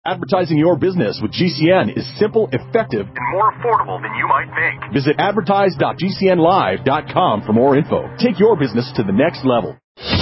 Advertising your business with GCN is simple, effective, and more affordable than you might think. Visit advertise.gcnlive.com for more info. Take your business to the next level.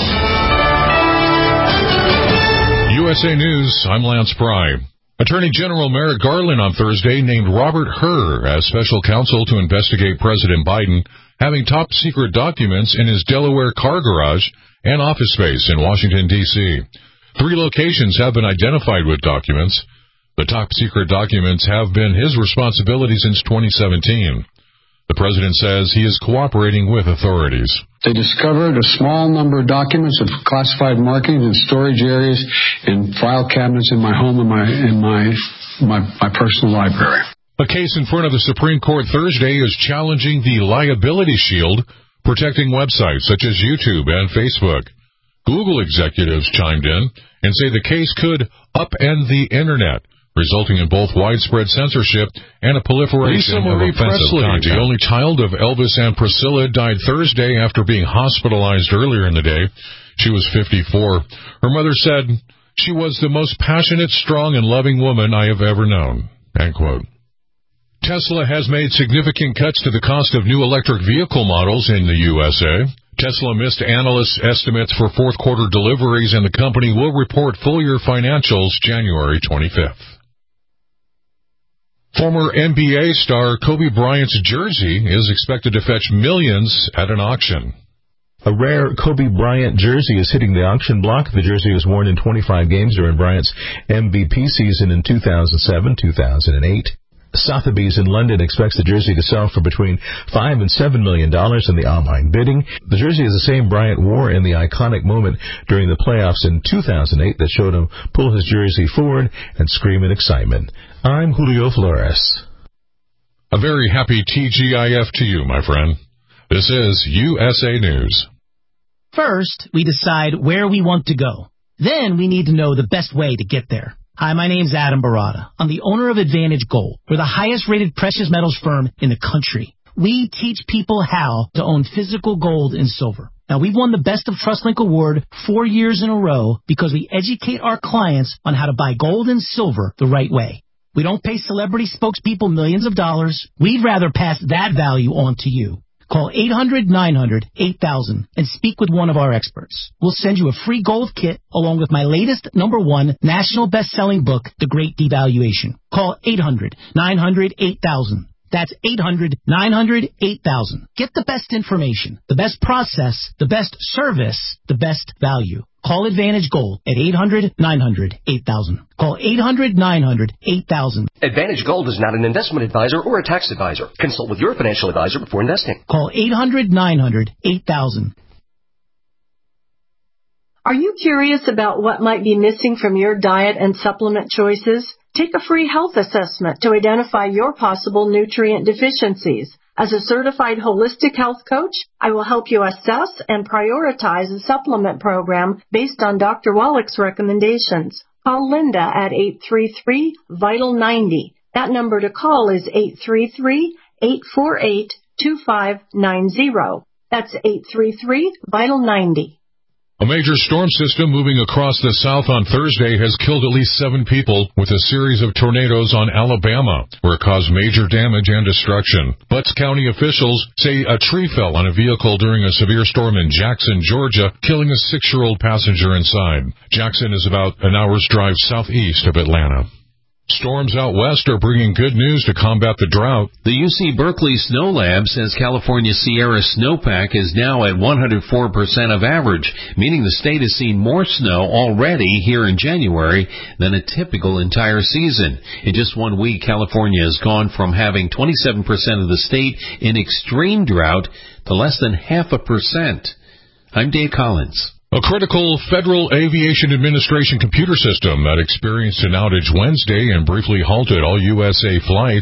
USA News, I'm Lance Pry. Attorney General Merrick Garland on Thursday named Robert Hur as special counsel to investigate President Biden having top-secret documents in his Delaware car garage and office space in Washington, D.C. 3 locations have been identified with documents. The top-secret documents have been his responsibility since 2017. The president says he is cooperating with authorities. They discovered a small number of documents of classified markings in storage areas and file cabinets in my home and my personal library. A case in front of the Supreme Court Thursday is challenging the liability shield protecting websites such as YouTube and Facebook. Google executives chimed in and say the case could upend the Internet, resulting in both widespread censorship and a proliferation of offensive content. The only child of Elvis and Priscilla died Thursday after being hospitalized earlier in the day. She was 54. Her mother said, "She was the most passionate, strong, and loving woman I have ever known." End quote. Tesla has made significant cuts to the cost of new electric vehicle models in the USA. Tesla missed analysts' estimates for fourth quarter deliveries, and the company will report full-year financials January 25th. Former NBA star Kobe Bryant's jersey is expected to fetch millions at an auction. A rare Kobe Bryant jersey is hitting the auction block. The jersey was worn in 25 games during Bryant's MVP season in 2007-2008. Sotheby's in London expects the jersey to sell for between $5 and $7 million in the online bidding. The jersey is the same Bryant wore in the iconic moment during the playoffs in 2008 that showed him pull his jersey forward and scream in excitement. I'm Julio Flores. A very happy TGIF to you, my friend. This is USA News. First, we decide where we want to go. Then we need to know the best way to get there. Hi, my name's Adam Barada. I'm the owner of Advantage Gold. We're the highest-rated precious metals firm in the country. We teach people how to own physical gold and silver. Now, we've won the Best of TrustLink Award 4 years in a row because we educate our clients on how to buy gold and silver the right way. We don't pay celebrity spokespeople millions of dollars. We'd rather pass that value on to you. Call 800-900-8000 and speak with one of our experts. We'll send you a free gold kit along with my latest #1 national best-selling book, The Great Devaluation. Call 800-900-8000. That's 800-900-8000. Get the best information, the best process, the best service, the best value. Call Advantage Gold at 800-900-8000. Call 800-900-8000. Advantage Gold is not an investment advisor or a tax advisor. Consult with your financial advisor before investing. Call 800-900-8000. Are you curious about what might be missing from your diet and supplement choices? Take a free health assessment to identify your possible nutrient deficiencies. As a certified holistic health coach, I will help you assess and prioritize a supplement program based on Dr. Wallach's recommendations. Call Linda at 833-VITAL-90. That number to call is 833-848-2590. That's 833-VITAL-90. A major storm system moving across the south on Thursday has killed at least 7 people with a series of tornadoes on Alabama, where it caused major damage and destruction. Butts County officials say a tree fell on a vehicle during a severe storm in Jackson, Georgia, killing a 6-year-old passenger inside. Jackson is about an hour's drive southeast of Atlanta. Storms out west are bringing good news to combat the drought. The UC Berkeley Snow Lab says California's Sierra snowpack is now at 104% of average, meaning the state has seen more snow already here in January than a typical entire season. In just 1 week, California has gone from having 27% of the state in extreme drought to less than 0.5%. I'm Dave Collins. A critical Federal Aviation Administration computer system that experienced an outage Wednesday and briefly halted all USA flights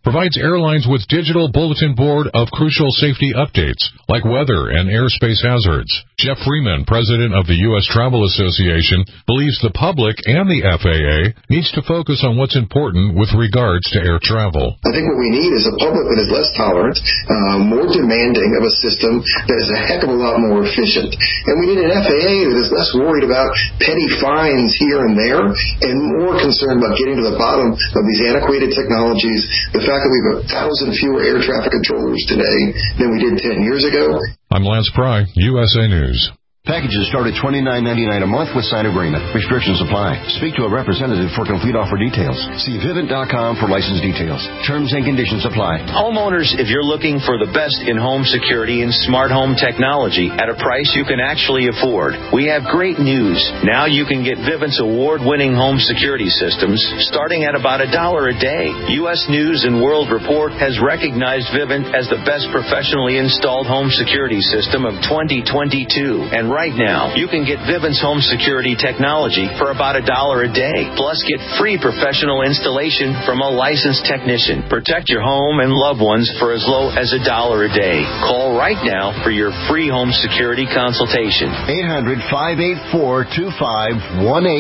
provides airlines with digital bulletin board of crucial safety updates like weather and airspace hazards. Jeff Freeman, president of the U.S. Travel Association, believes the public and the FAA needs to focus on what's important with regards to air travel. I think what we need is a public that is less tolerant, more demanding of a system that is a heck of a lot more efficient. And we need an FAA that is less worried about petty fines here and there and more concerned about getting to the bottom of these antiquated technologies, the fact that we have 1,000 fewer air traffic controllers today than we did 10 years ago. I'm Lance Pry, USA News. Packages start at $29.99 a month with signed agreement. Restrictions apply. Speak to a representative for complete offer details. See Vivint.com for license details. Terms and conditions apply. Homeowners, if you're looking for the best in-home security and smart home technology at a price you can actually afford, we have great news. Now you can get Vivint's award-winning home security systems starting at about $1 a day. U.S. News and World Report has recognized Vivint as the best professionally installed home security system of 2022. And right now, you can get Vivint's home security technology for about $1 a day. Plus, get free professional installation from a licensed technician. Protect your home and loved ones for as low as $1 a day. Call right now for your free home security consultation. 800-584-2518.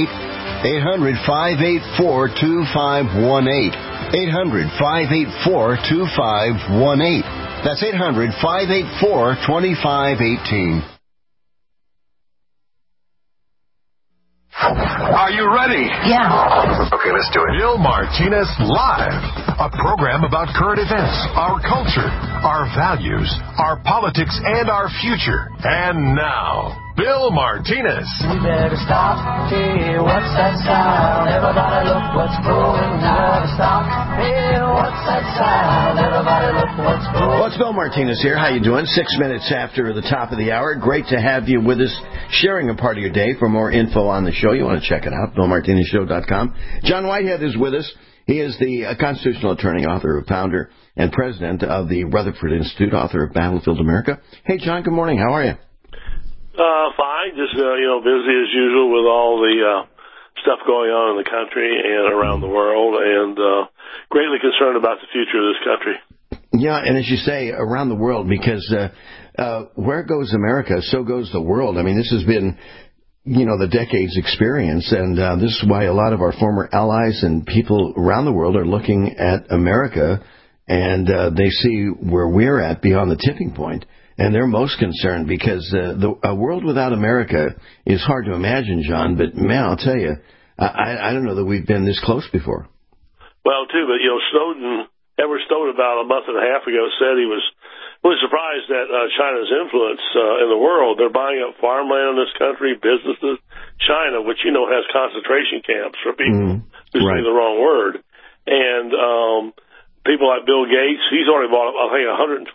800-584-2518. 800-584-2518. That's 800-584-2518. Are you ready? Yeah. Okay, let's do it. Bill Martinez Live, a program about current events, our culture, our values, our politics, and our future. And now, Bill Martinez. We better stop. Hey, what's that sound? Everybody look what's going on. We better stop. Hey, what's that sound? Everybody look what's going on. Well, it's Bill Martinez here. How you doing? 6 minutes after the top of the hour. Great to have you with us, sharing a part of your day. For more info on the show, you want to check it out, BillMartinezShow.com. John Whitehead is with us. He is the constitutional attorney, author, founder, and president of the Rutherford Institute, author of Battlefield America. Hey, John, good morning. How are you? Fine. Just, busy as usual with all the stuff going on in the country and around the world, and greatly concerned about the future of this country. Yeah, and as you say, around the world, because where goes America, so goes the world. I mean, this has been, the decades' experience, and this is why a lot of our former allies and people around the world are looking at America, and they see where we're at beyond the tipping point. And they're most concerned because a world without America is hard to imagine, John. But, man, I'll tell you, I don't know that we've been this close before. Well, too, but, Edward Snowden about a month and a half ago said he was really surprised at China's influence in the world. They're buying up farmland in this country, businesses. China, which, has concentration camps for people who say the wrong word. And people like Bill Gates, he's already bought, I think, 120,000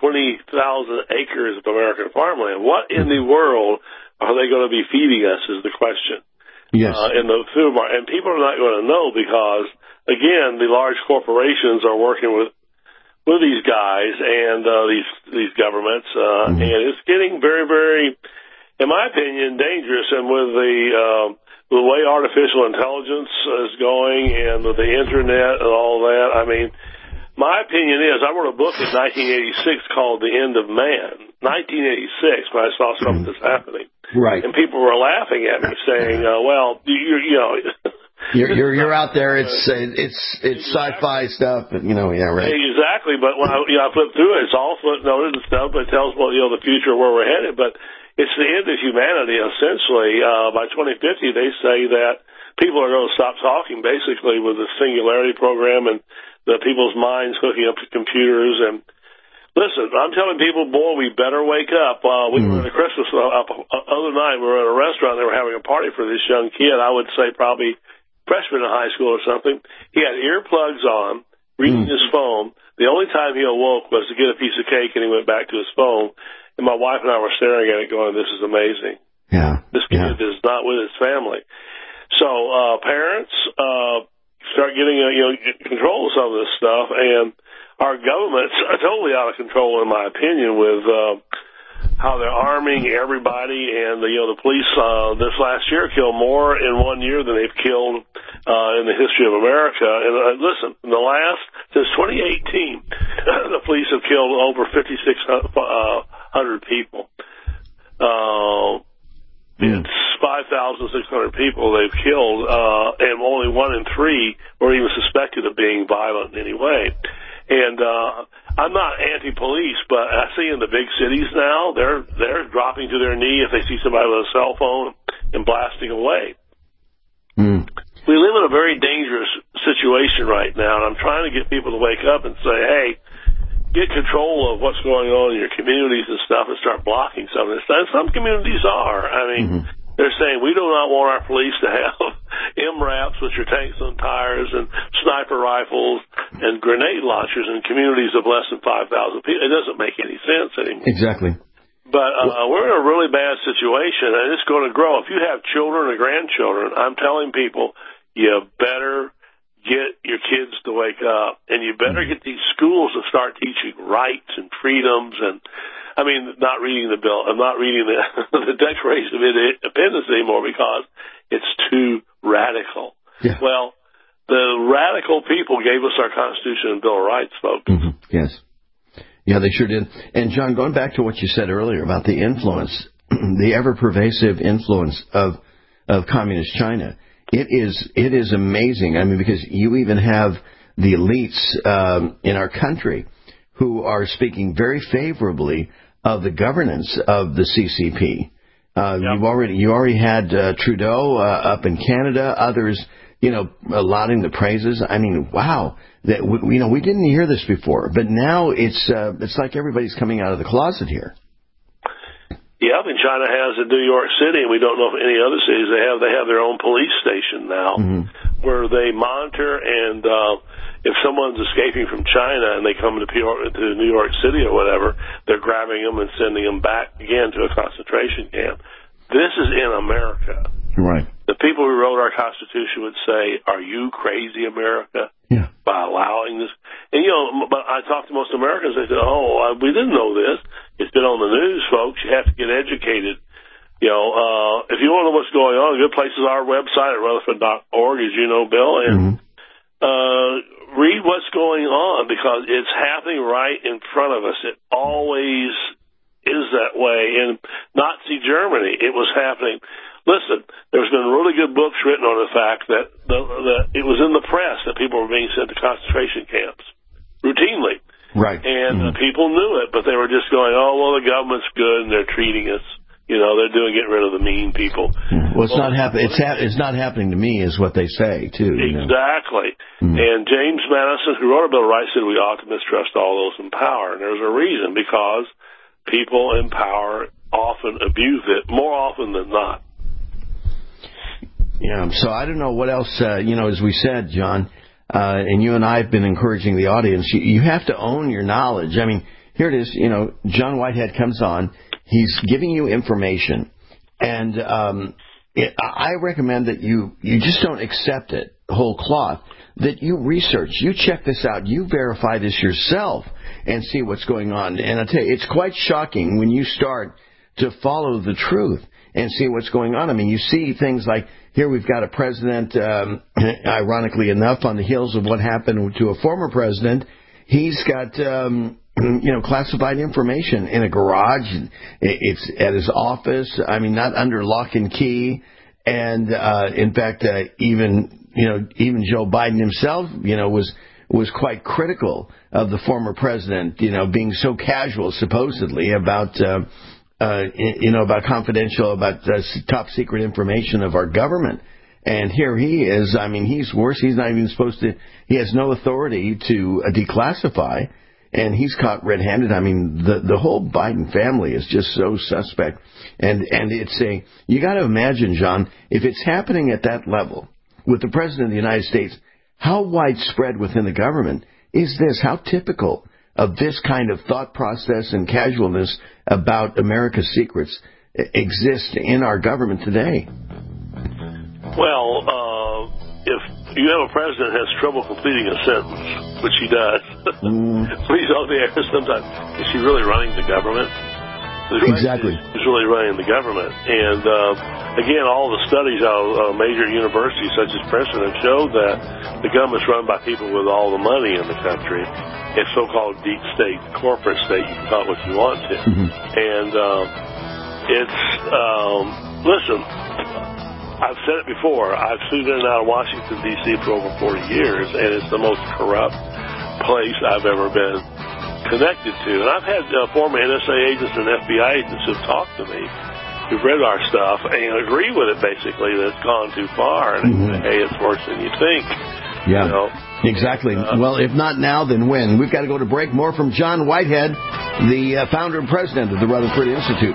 acres of American farmland. What in the world are they going to be feeding us is the question. Yes. In the food market. And people are not going to know because, again, the large corporations are working with these guys and these governments, and it's getting very, very, in my opinion, dangerous. And with the way artificial intelligence is going and with the internet and all that, I mean, my opinion is, I wrote a book in 1986 called The End of Man. 1986, when I saw some of this happening. Right. And people were laughing at me, saying, You're out there. It's sci-fi stuff, and right. Exactly, but when I flip through it, it's all footnoted and stuff, but it tells the future where we're headed. But it's the end of humanity, essentially. By 2050, they say that people are going to stop talking, basically, with the Singularity program and the people's minds hooking up to computers. And listen, I'm telling people, boy, we better wake up. We were at a Christmas other night. We were at a restaurant. They were having a party for this young kid. I would say probably freshman in high school or something. He had earplugs on, reading his phone. The only time he awoke was to get a piece of cake, and he went back to his phone. And my wife and I were staring at it going, this is amazing. Yeah. This kid is not with his family. So parents, start getting control of some of this stuff, and our government's totally out of control, in my opinion, with how they're arming everybody. And the police this last year killed more in 1 year than they've killed in the history of America. And listen, since 2018, the police have killed over 5,600 people. It's 5,600 people they've killed, and only 1 in 3 were even suspected of being violent in any way. And I'm not anti-police, but I see in the big cities now, they're dropping to their knee if they see somebody with a cell phone and blasting away. We live in a very dangerous situation right now, and I'm trying to get people to wake up and say, hey, get control of what's going on in your communities and stuff and start blocking some of this. And some communities are. I mean, they're saying we do not want our police to have MRAPs, which are tanks on tires, and sniper rifles and grenade launchers in communities of less than 5,000 people. It doesn't make any sense anymore. Exactly. But we're in a really bad situation, and it's going to grow. If you have children or grandchildren, I'm telling people, you better get your kids to wake up, and you better get these schools to start teaching rights and freedoms. And I mean, not reading the bill, I'm not reading the Declaration of Independence anymore because it's too radical. Yeah. Well, the radical people gave us our Constitution and Bill of Rights, folks. Yes. Yeah, they sure did. And John, going back to what you said earlier about the influence, the ever-pervasive influence of communist China, it is amazing. I mean, because you even have the elites in our country who are speaking very favorably of the governance of the CCP. You already had Trudeau up in Canada, others, lauding the praises. I mean, wow, that we didn't hear this before, but now it's like everybody's coming out of the closet here. Yeah, and China has in New York City, and we don't know if any other cities they have their own police station now, where they monitor, and if someone's escaping from China and they come to New York City or whatever, they're grabbing them and sending them back again to a concentration camp. This is in America. Right. The people who wrote our Constitution would say, "Are you crazy, America?" Yeah. By allowing this. And but I talked to most Americans. They said, "Oh, we didn't know this. It's been on the news, folks. You have to get educated." If you want to know what's going on, a good place is our website at Rutherford.org, as you know, Bill, and read what's going on because it's happening right in front of us. It always is that way. In Nazi Germany, it was happening. Listen, there's been really good books written on the fact that it was in the press that people were being sent to concentration camps routinely. Right. And people knew it, but they were just going, "Oh, well, the government's good and they're treating us. They're getting rid of the mean people." Well, it's not happening. It's not happening to me, is what they say too. Exactly. And James Madison, who wrote a Bill of Rights, said we ought to mistrust all those in power, and there's a reason because people in power often abuse it more often than not. Yeah. So I don't know what else. As we said, John, and you and I have been encouraging the audience. You have to own your knowledge. I mean, here it is. John Whitehead comes on. He's giving you information, and I recommend that you just don't accept it whole cloth, that you research, you check this out, you verify this yourself and see what's going on. And I tell you, it's quite shocking when you start to follow the truth and see what's going on. I mean, you see things like, here we've got a president, ironically enough, on the heels of what happened to a former president. He's got, classified information in a garage. It's at his office. I mean, not under lock and key. And, in fact, even Joe Biden himself, was quite critical of the former president, being so casual, supposedly, about confidential, about top secret information of our government. And here he is. I mean, he's worse. He's not even supposed to. He has no authority to declassify, and he's caught red-handed. I mean, the whole Biden family is just so suspect. And it's you got to imagine, John, if it's happening at that level with the president of the United States, how widespread within the government is this? How typical of this kind of thought process and casualness about America's secrets exist in our government today? Well, if you have a president who has trouble completing a sentence, which he does, please on the air sometimes, is he really running the government? Exactly. Who's really running the government. And, again, all the studies out of major universities such as Princeton have showed that the government's run by people with all the money in the country. It's so-called deep state, corporate state. You can call it what you want to. And listen, I've said it before. I've sued in and out of Washington, D.C. for over 40 years, and it's the most corrupt place I've ever been connected to. And I've had former NSA agents and FBI agents who've talked to me, who've read our stuff, and agree with it, basically, that it's gone too far, and hey, it's worse than you think. Yeah, you know? Exactly. Well, if not now, then when? We've got to go to break. More from John Whitehead, the founder and president of the Rutherford Institute.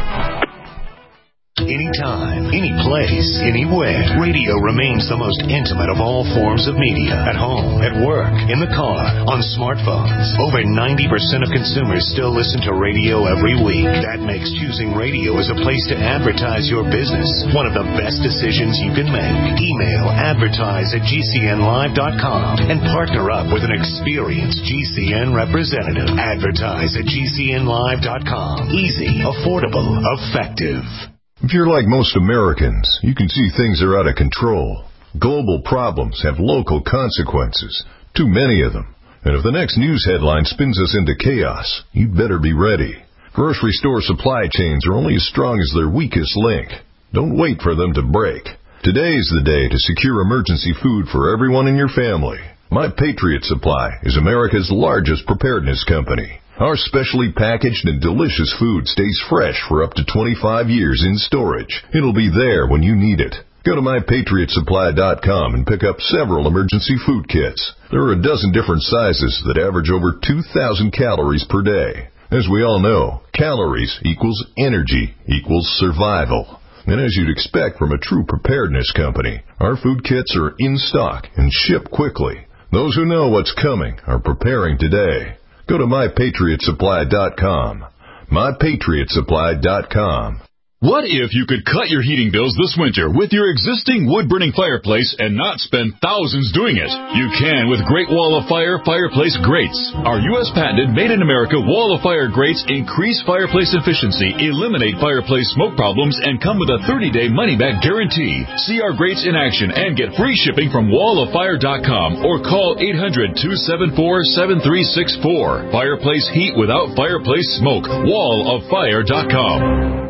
Anytime, any place, anywhere. Radio remains the most intimate of all forms of media. At home, at work, in the car, on smartphones. Over 90% of consumers still listen to radio every week. That makes choosing radio as a place to advertise your business one of the best decisions you can make. Email advertise@gcnlive.com and partner up with an experienced GCN representative. Advertise@gcnlive.com. Easy, affordable, effective. If you're like most Americans, you can see things are out of control. Global problems have local consequences, too many of them. And if the next news headline spins us into chaos, you'd better be ready. Grocery store supply chains are only as strong as their weakest link. Don't wait for them to break. Today's the day to secure emergency food for everyone in your family. My Patriot Supply is America's largest preparedness company. Our specially packaged and delicious food stays fresh for up to 25 years in storage. It'll be there when you need it. Go to MyPatriotSupply.com and pick up several emergency food kits. There are a dozen different sizes that average over 2,000 calories per day. As we all know, calories equals energy equals survival. And as you'd expect from a true preparedness company, our food kits are in stock and ship quickly. Those who know what's coming are preparing today. Go to MyPatriotSupply.com. MyPatriotSupply.com. What if you could cut your heating bills this winter with your existing wood-burning fireplace and not spend thousands doing it? You can with Great Wall of Fire fireplace grates. Our U.S. patented made-in-America Wall of Fire grates increase fireplace efficiency, eliminate fireplace smoke problems, and come with a 30-day money-back guarantee. See our grates in action and get free shipping from walloffire.com or call 800-274-7364. Fireplace heat without fireplace smoke. walloffire.com.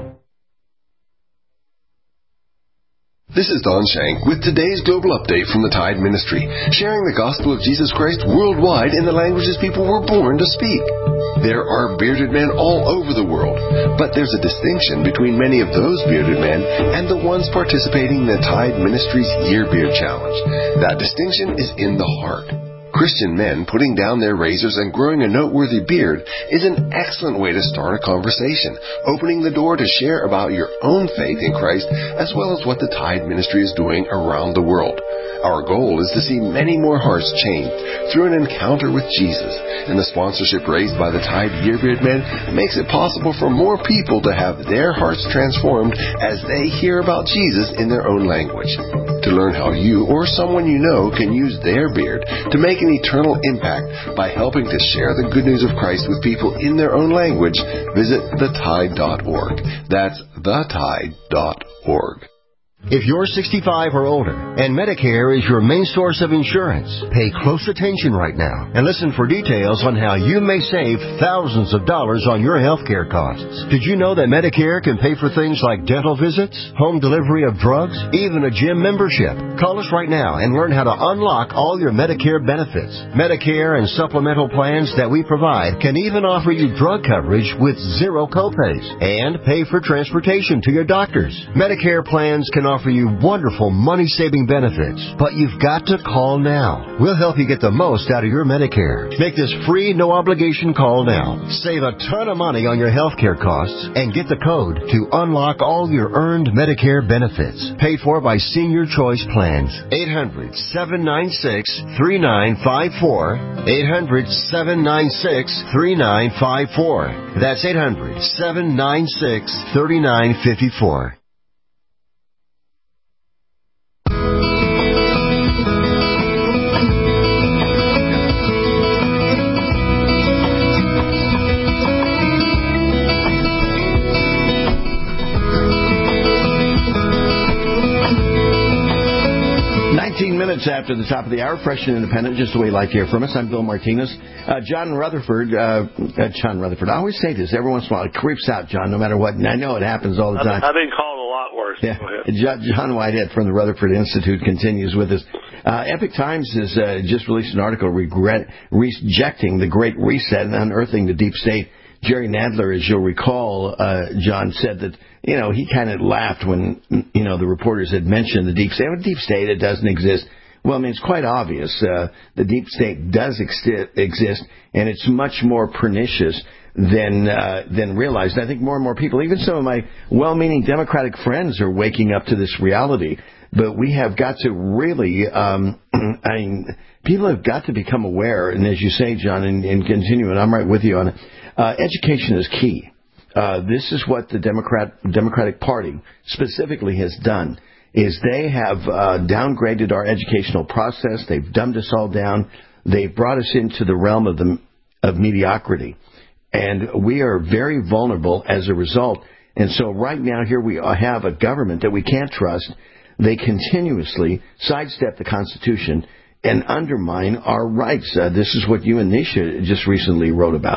This is Don Shank with today's Global Update from the Tide Ministry, sharing the gospel of Jesus Christ worldwide in the languages people were born to speak. There are bearded men all over the world, but there's a distinction between many of those bearded men and the ones participating in the Tide Ministry's Year Beard Challenge. That distinction is in the heart. Christian men putting down their razors and growing a noteworthy beard is an excellent way to start a conversation, opening the door to share about your own faith in Christ as well as what the Tide Ministry is doing around the world. Our goal is to see many more hearts changed through an encounter with Jesus, and the sponsorship raised by the Tide Yearbeard Men makes it possible for more people to have their hearts transformed as they hear about Jesus in their own language. To learn how you or someone you know can use their beard to make an eternal impact by helping to share the good news of Christ with people in their own language, visit thetide.org. That's thetide.org. If you're 65 or older and Medicare is your main source of insurance, pay close attention right now and listen for details on how you may save thousands of dollars on your health care costs. Did you know that Medicare can pay for things like dental visits, home delivery of drugs, even a gym membership? Call us right now and learn how to unlock all your Medicare benefits. Medicare and supplemental plans that we provide can even offer you drug coverage with zero copays and pay for transportation to your doctors. Medicare plans can offer you wonderful money-saving benefits, but you've got to call now. We'll help you get the most out of your Medicare. Make this free, no-obligation call now. Save a ton of money on your health care costs and get the code to unlock all your earned Medicare benefits. Paid for by Senior Choice Plans. 800-796-3954. 800-796-3954. That's 800-796-3954. minutes after the top of the hour, fresh and independent, just the way you like to hear from us. I'm Bill Martinez. John Rutherford. I always say this every once in a while. It creeps out, John, no matter what. And I know it happens all the time. I've been called a lot worse. Yeah. Go ahead. John Whitehead from the Rutherford Institute continues with us. Epic Times has just released an article rejecting the Great Reset and unearthing the deep state. Jerry Nadler, as you'll recall, John, said that, he kind of laughed when, the reporters had mentioned the deep state. Well, deep state, it doesn't exist. Well, I mean, it's quite obvious. The deep state does exist, and it's much more pernicious than realized. I think more and more people, even some of my well-meaning Democratic friends, are waking up to this reality. But we have got to really, people have got to become aware. And as you say, John, and continue, and I'm right with you on it, education is key. This is what the Democratic Party specifically has done, is they have downgraded our educational process. They've dumbed us all down. They've brought us into the realm of mediocrity. And we are very vulnerable as a result. And so right now here we have a government that we can't trust. They continuously sidestep the Constitution and undermine our rights. This is what you and Nisha just recently wrote about.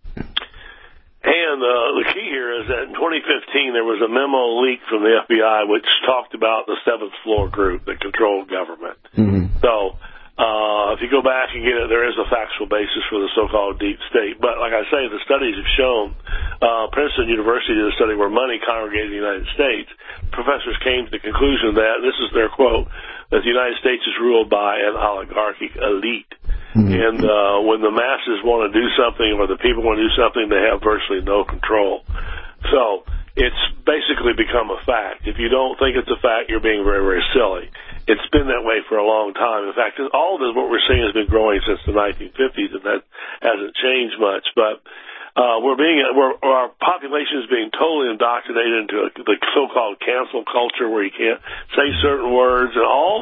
And the key here is that in 2015 there was a memo leaked from the FBI which talked about the seventh floor group that controlled government. Mm-hmm. So if you go back and get it, there is a factual basis for the so-called deep state. But like I say, the studies have shown, Princeton University did a study where money congregated in the United States. Professors came to the conclusion that, this is their quote, that the United States is ruled by an oligarchic elite. Mm-hmm. And when the masses want to do something or the people want to do something, they have virtually no control. So it's basically become a fact. If you don't think it's a fact, you're being very, very silly. It's been that way for a long time. In fact, all of this, what we're seeing, has been growing since the 1950s, and that hasn't changed much. But our population is being totally indoctrinated into the so-called cancel culture, where you can't say certain words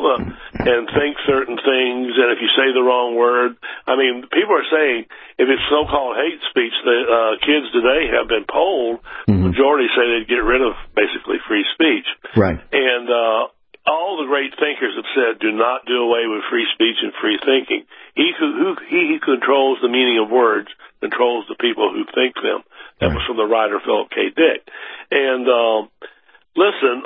and think certain things. And if you say the wrong word, I mean, people are saying if it's so-called hate speech, the kids today have been polled. Mm-hmm. Majority say they'd get rid of basically free speech. Right. And all the great thinkers have said, do not do away with free speech and free thinking. He who controls the meaning of words controls the people who think them. That was from the writer Philip K. Dick. And listen,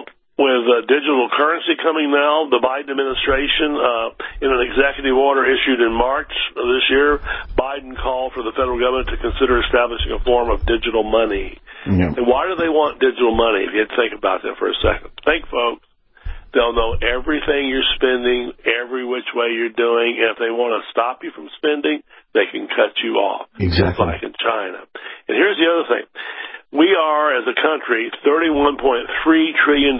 with digital currency coming now, the Biden administration, in an executive order issued in March of this year, Biden called for the federal government to consider establishing a form of digital money. Yeah. And why do they want digital money? If you had to think about that for a second. Think, folks. They'll know everything you're spending, every which way you're doing, and if they want to stop you from spending, they can cut you off. Exactly. Just like in China. And here's the other thing. We are, as a country, $31.3 trillion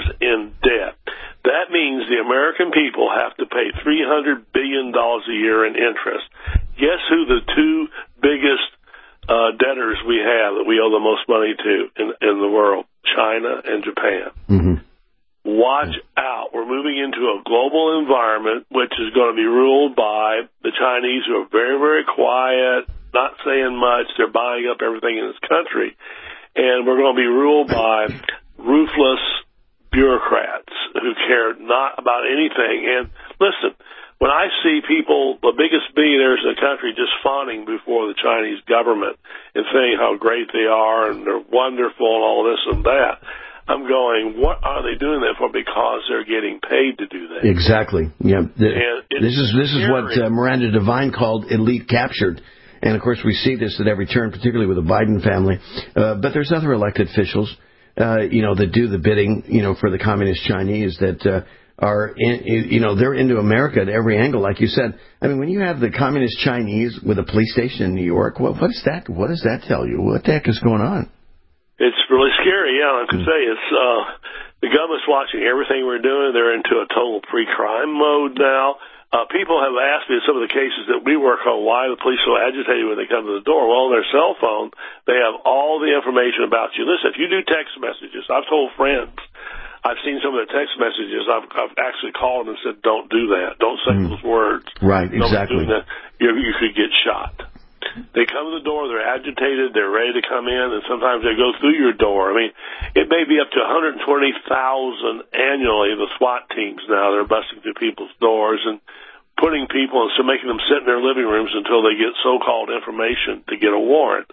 in debt. That means the American people have to pay $300 billion a year in interest. Guess who the two biggest debtors we have that we owe the most money to in the world? China and Japan. Mm-hmm. Watch out. We're moving into a global environment which is going to be ruled by the Chinese, who are very, very quiet, not saying much. They're buying up everything in this country. And we're going to be ruled by ruthless bureaucrats who care not about anything. And listen, when I see people, the biggest billionaires in the country, just fawning before the Chinese government and saying how great they are and they're wonderful and all this and that, I'm going, what are they doing that for? Because they're getting paid to do that. Exactly. Yeah. This is what Miranda Devine called elite captured. And, of course, we see this at every turn, particularly with the Biden family. But there's other elected officials, that do the bidding, for the communist Chinese that are, they're into America at every angle, like you said. I mean, when you have the communist Chinese with a police station in New York, what does that tell you? What the heck is going on? It's really scary, yeah. I can say it's the government's watching everything we're doing. They're into a total pre-crime mode now. People have asked me in some of the cases that we work on why the police are so agitated when they come to the door. Well, on their cell phone, they have all the information about you. Listen, if you do text messages, I've told friends, I've seen some of the text messages. I've actually called them and said, don't do that. Don't say those words. Right, exactly. Don't do that. You could get shot. They come to the door, they're agitated, they're ready to come in, and sometimes they go through your door. I mean, it may be up to 120,000 annually, the SWAT teams now. They're busting through people's doors and putting people and so making them sit in their living rooms until they get so-called information to get a warrant.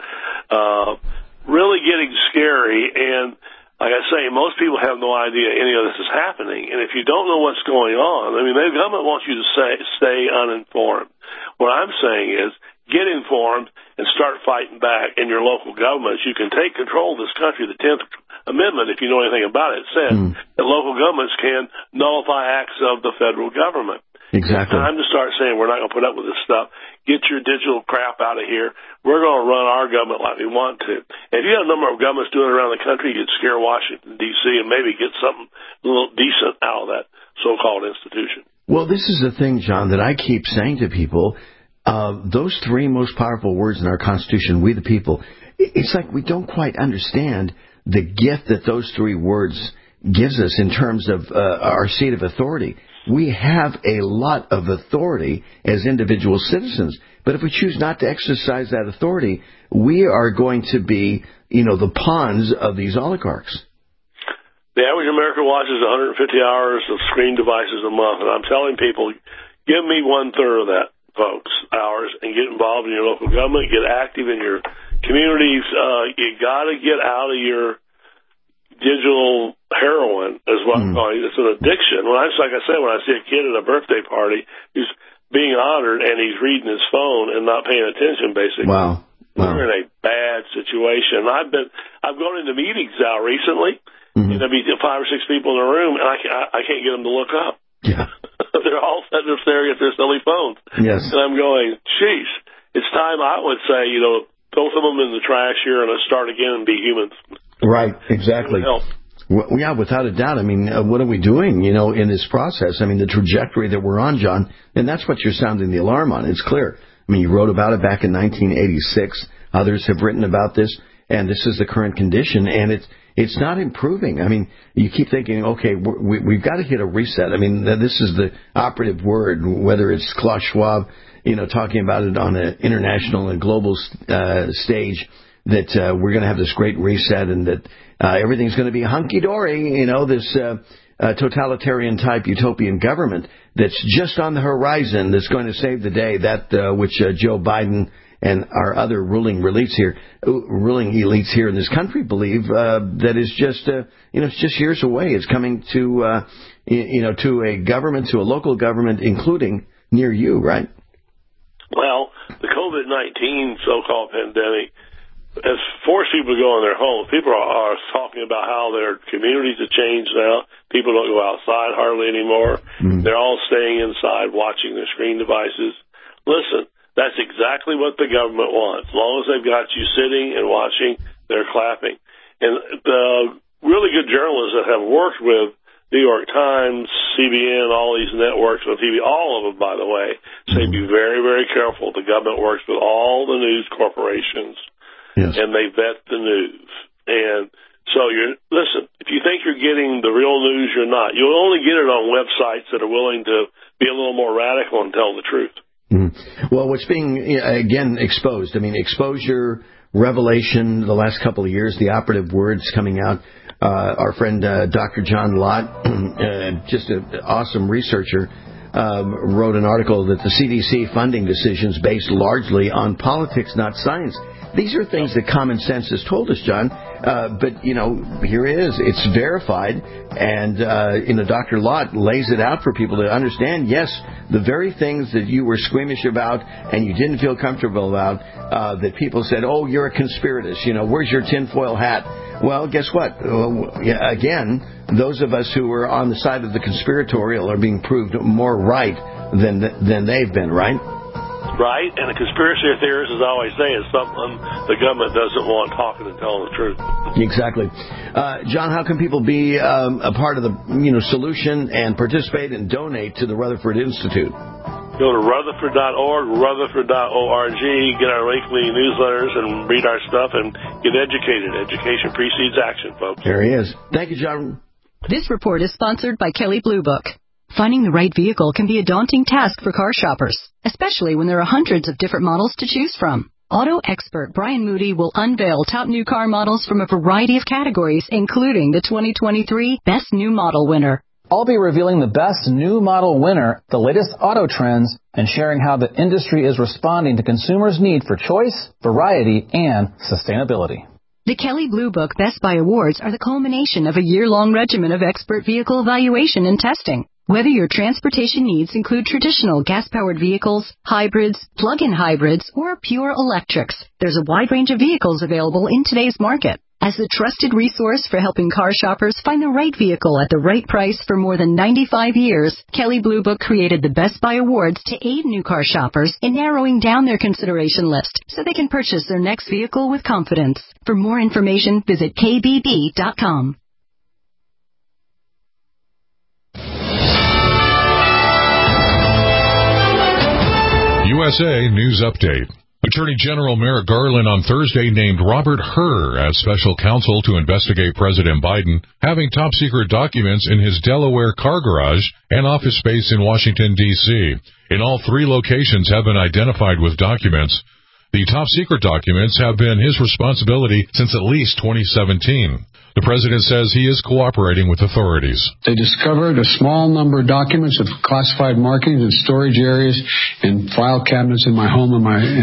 Really getting scary, and like I say, most people have no idea any of this is happening. And if you don't know what's going on, I mean, the government wants you to stay uninformed. What I'm saying is get informed and start fighting back in your local governments. You can take control of this country. The 10th Amendment, if you know anything about it, says that local governments can nullify acts of the federal government. Exactly. It's time to start saying we're not going to put up with this stuff. Get your digital crap out of here. We're going to run our government like we want to. If you have a number of governments doing it around the country, you could scare Washington, D.C., and maybe get something a little decent out of that so-called institution. Well, this is the thing, John, that I keep saying to people. Those three most powerful words in our Constitution, we the people, it's like we don't quite understand the gift that those three words gives us in terms of our seat of authority. We have a lot of authority as individual citizens, but if we choose not to exercise that authority, we are going to be, the pawns of these oligarchs. The average American watches 150 hours of screen devices a month, and I'm telling people, give me 1/3 of that, folks, hours, and get involved in your local government, get active in your communities. You got to get out of your digital heroin, is what I'm calling it. It's an addiction. Like I said, when I see a kid at a birthday party who's being honored and he's reading his phone and not paying attention, basically. Wow. We're in a bad situation. I've gone into meetings now recently, and there'll be 5 or 6 people in a room, and I can't get them to look up. Yeah. They're all sitting there staring at their silly phones. Yes. And I'm going, geez, it's time, I would say, throw some of them in the trash here and let's start again and be humans. Right, exactly. Well, yeah, without a doubt. I mean, what are we doing, in this process? I mean, the trajectory that we're on, John, and that's what you're sounding the alarm on. It's clear. I mean, you wrote about it back in 1986. Others have written about this, and this is the current condition, and it's not improving. I mean, you keep thinking, okay, we've got to hit a reset. I mean, this is the operative word, whether it's Klaus Schwab, talking about it on an international and global stage, that we're going to have this great reset and that everything's going to be hunky-dory, this totalitarian type utopian government that's just on the horizon that's going to save the day, that which Joe Biden and our other ruling elites here in this country believe that is just, it's just years away. It's coming to, to a government, to a local government, including near you, right? Well, the COVID-19 so-called pandemic has forced people to go in their homes. People are talking about how their communities have changed now. People don't go outside hardly anymore. They're all staying inside watching their screen devices. Listen, that's exactly what the government wants. As long as they've got you sitting and watching, they're clapping. And the really good journalists that have worked with New York Times, CBN, all these networks on TV, all of them, by the way, say be very, very careful. The government works with all the news corporations. Yes. And they vet the news. And so listen, if you think you're getting the real news, you're not. You'll only get it on websites that are willing to be a little more radical and tell the truth. Well, what's being, again, exposed, I mean, exposure, revelation, the last couple of years, the operative words coming out. Our friend Dr. John Lott, just an awesome researcher, wrote an article that the CDC funding decisions based largely on politics, not science. These are things that common sense has told us, John. But, here it is. It's verified. And, Dr. Lott lays it out for people to understand, yes, the very things that you were squeamish about and you didn't feel comfortable about, that people said, oh, you're a conspiratist. Where's your tinfoil hat? Well, guess what? Again, those of us who were on the side of the conspiratorial are being proved more right than they've been, right? Right, and a conspiracy theorist, as I always say, is something the government doesn't want talking and telling the truth. Exactly. John, how can people be a part of the solution and participate and donate to the Rutherford Institute? Go to Rutherford.org, Rutherford.org, get our weekly newsletters and read our stuff and get educated. Education precedes action, folks. There he is. Thank you, John. This report is sponsored by Kelley Blue Book. Finding the right vehicle can be a daunting task for car shoppers, especially when there are hundreds of different models to choose from. Auto expert Brian Moody will unveil top new car models from a variety of categories, including the 2023 Best New Model winner. I'll be revealing the best new model winner, the latest auto trends, and sharing how the industry is responding to consumers' need for choice, variety, and sustainability. The Kelley Blue Book Best Buy Awards are the culmination of a year-long regimen of expert vehicle evaluation and testing. Whether your transportation needs include traditional gas-powered vehicles, hybrids, plug-in hybrids, or pure electrics, there's a wide range of vehicles available in today's market. As the trusted resource for helping car shoppers find the right vehicle at the right price for more than 95 years, Kelley Blue Book created the Best Buy Awards to aid new car shoppers in narrowing down their consideration list so they can purchase their next vehicle with confidence. For more information, visit kbb.com. USA News Update. Attorney General Merrick Garland on Thursday named Robert Hur as special counsel to investigate President Biden having top-secret documents in his Delaware car garage and office space in Washington, D.C. In all 3 locations have been identified with documents. The top-secret documents have been his responsibility since at least 2017. The president says he is cooperating with authorities. They discovered a small number of documents of classified markings in storage areas and file cabinets in my home and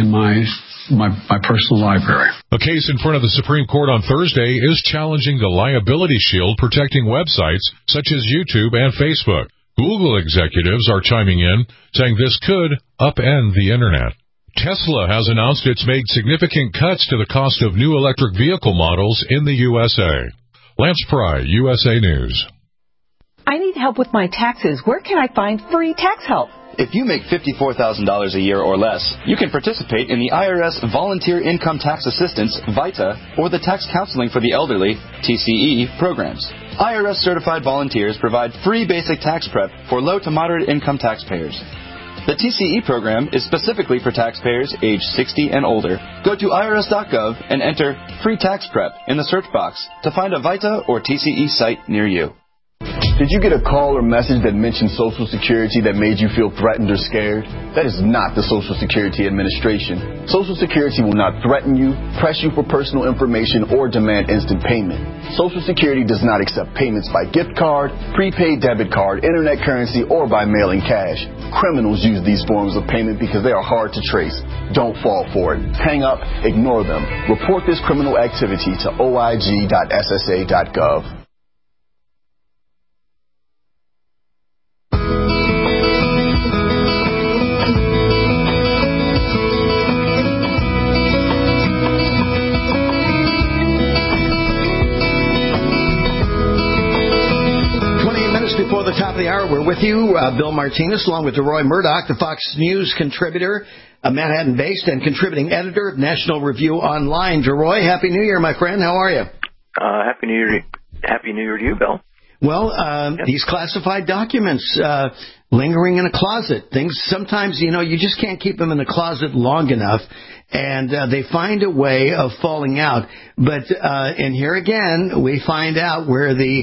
my personal library. A case in front of the Supreme Court on Thursday is challenging the liability shield protecting websites such as YouTube and Facebook. Google executives are chiming in, saying this could upend the Internet. Tesla has announced it's made significant cuts to the cost of new electric vehicle models in the USA. Lance Pry, USA News. I need help with my taxes. Where can I find free tax help? If you make $54,000 a year or less, you can participate in the IRS Volunteer Income Tax Assistance, VITA, or the Tax Counseling for the Elderly, TCE, programs. IRS-certified volunteers provide free basic tax prep for low to moderate income taxpayers. The TCE program is specifically for taxpayers age 60 and older. Go to irs.gov and enter Free Tax Prep in the search box to find a VITA or TCE site near you. Did you get a call or message that mentioned Social Security that made you feel threatened or scared? That is not the Social Security Administration. Social Security will not threaten you, press you for personal information, or demand instant payment. Social Security does not accept payments by gift card, prepaid debit card, internet currency, or by mailing cash. Criminals use these forms of payment because they are hard to trace. Don't fall for it. Hang up, ignore them. Report this criminal activity to oig.ssa.gov. Before the top of the hour, we're with you, Bill Martinez, along with DeRoy Murdoch, the Fox News contributor, Manhattan-based and contributing editor of National Review Online. DeRoy, Happy New Year, my friend. How are you? Happy New Year. Happy New Year to you, Bill. Well, these classified documents lingering in a closet. Things sometimes, you just can't keep them in the closet long enough, and they find a way of falling out. But and here again, we find out where the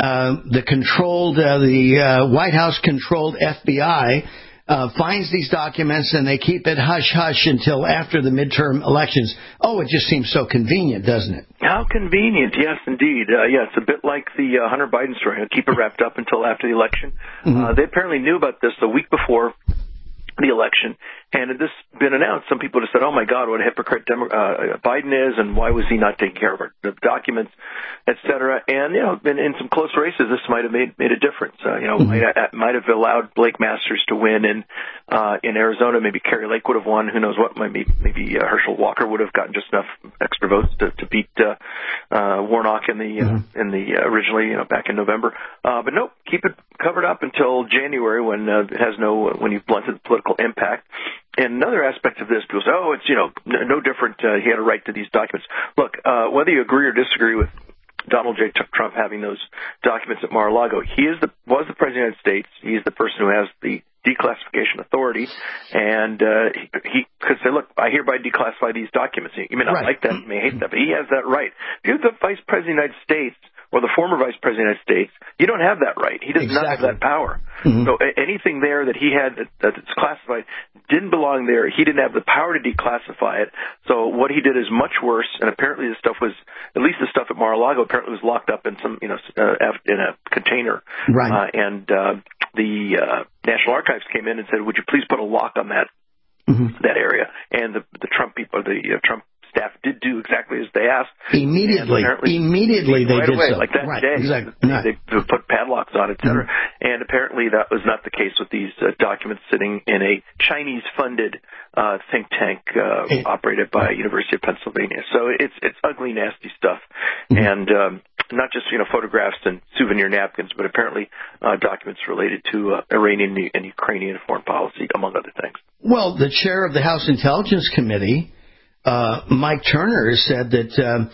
White House controlled FBI finds these documents, and they keep it hush-hush until after the midterm elections. Oh, it just seems so convenient, doesn't it? How convenient, yes, indeed. It's a bit like the Hunter Biden story. Keep it wrapped up until after the election. Mm-hmm. They apparently knew about this the week before the election, and had this been announced, some people have said, oh, my God, what a hypocrite Biden is, and why was he not taking care of the documents, et cetera. And, in some close races, this might have made a difference. Might have allowed Blake Masters to win in Arizona. Maybe Kari Lake would have won. Who knows what? Maybe Herschel Walker would have gotten just enough extra votes to beat Warnock in the originally, back in November. But nope, keep it covered up until January when when you've blunted the political impact. And another aspect of this, people say, oh, it's, no different. He had a right to these documents. Look, whether you agree or disagree with Donald J. Trump having those documents at Mar-a-Lago, he was the President of the United States. He is the person who has the declassification authority, and he could say, look, I hereby declassify these documents. You may not like that, you may hate that, but he has that right. If you're the Vice President of the United States, or the former Vice President of the United States, you don't have that right. He does not have that power. Mm-hmm. So anything there that he had that's classified didn't belong there. He didn't have the power to declassify it. So what he did is much worse. And apparently the stuff was, at least the stuff at Mar-a-Lago, apparently was locked up in some, in a container. Right. The National Archives came in and said, "Would you please put a lock on that that area?" And the Trump people, Trump staff did do exactly as they asked. Immediately they right did away, so. like that right, day. Exactly. They put padlocks on, et cetera. And apparently that was not the case with these documents sitting in a Chinese-funded think tank operated by University of Pennsylvania. So it's ugly, nasty stuff. And not just photographs and souvenir napkins, but apparently documents related to Iranian and Ukrainian foreign policy, among other things. Well, the chair of the House Intelligence Committee, Mike Turner, said that